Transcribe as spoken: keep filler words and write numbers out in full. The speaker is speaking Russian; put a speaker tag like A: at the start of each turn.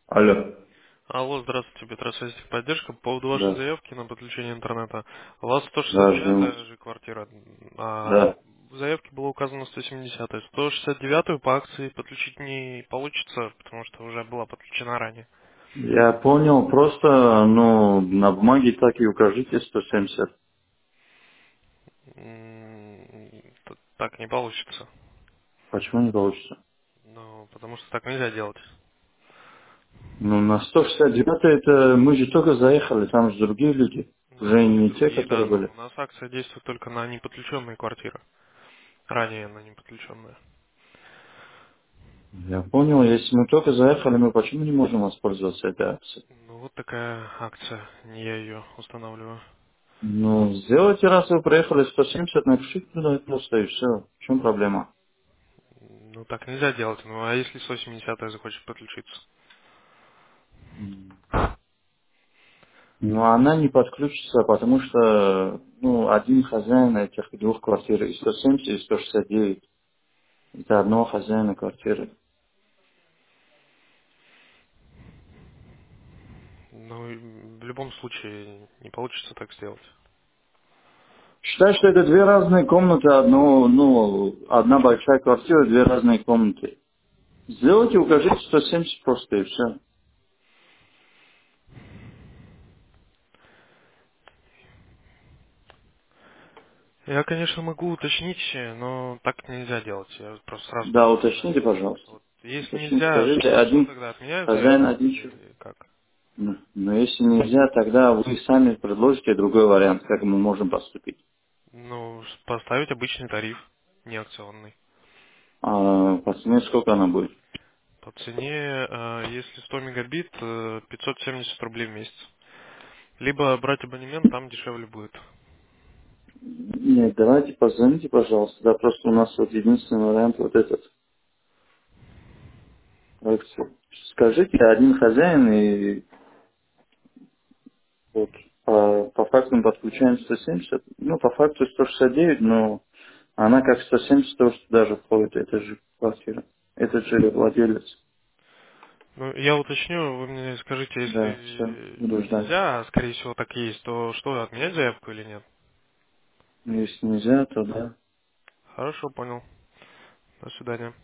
A: Алло,
B: Алло, здравствуйте, Петросвязь поддержка. По поводу вашей
A: да,
B: заявки на подключение интернета. У вас сто шестьдесят
A: да, жду.
B: девятая же квартира, а
A: Да.
B: в заявке было указано сто семидесятая. сто шестьдесят девятую по акции подключить не получится, потому что уже была подключена ранее.
A: Я понял, просто, ну, на бумаге так и укажите сто семьдесят.
B: М, т- Так не получится.
A: Почему не получится?
B: Ну, потому что так нельзя делать.
A: Ну, на сто шестьдесят девять это мы же только заехали, там же другие люди.
B: Ну,
A: Уже
B: были
A: не те,
B: другие, да,
A: которые
B: но
A: были.
B: у нас акция действует только на неподключенные квартиры. Ранее на неподключенные.
A: Я понял, если мы только заехали, мы почему не можем воспользоваться этой акцией?
B: Ну, вот такая акция, не я ее устанавливаю.
A: Ну, сделайте, раз вы проехали сто семьдесят, напишите туда и просто, и все. В чем проблема?
B: Ну, так нельзя делать. Ну, а если сто семидесятая захочет подключиться?
A: Но она не подключится, потому что ну, один хозяин этих двух квартир, и сто семьдесят, и сто шестьдесят девять, это одного хозяина квартиры.
B: Ну, и в любом случае не получится так сделать.
A: Считай, что это две разные комнаты, одно, ну, одна большая квартира, две разные комнаты. Сделайте, укажите сто семьдесят просто, и все.
B: Я, конечно, могу уточнить, но так нельзя делать. Я просто сразу
A: Да,
B: предупреждаю.
A: уточните, пожалуйста.
B: Вот. Если
A: Уточните,
B: нельзя,
A: скажите,
B: что, что
A: один
B: тогда отменяю
A: хозяин,
B: заявку
A: один человек.
B: или как?
A: Ну, но если нельзя, тогда вы сами предложите другой вариант, как мы можем поступить.
B: Ну, с- поставить обычный тариф, не акционный.
A: А по цене сколько она будет?
B: По цене, э, если сто мегабит, э, пятьсот семьдесят рублей в месяц. Либо брать абонемент, там дешевле будет.
A: Нет, давайте позвоните, пожалуйста. Да, просто у нас вот единственный вариант вот этот. Вот, скажите, один хозяин и вот по, по факту мы подключаем сто семьдесят, ну, по факту сто шестьдесят девять, но она как сто семьдесят тоже даже входит, это же квартира, этот же владелец.
B: Ну, я уточню, вы мне скажите,
A: Да, все,
B: если
A: буду ждать.
B: нельзя, а скорее всего так и есть, то что, отменять заявку или нет?
A: Ну, если нельзя, то да.
B: Хорошо, понял. До свидания.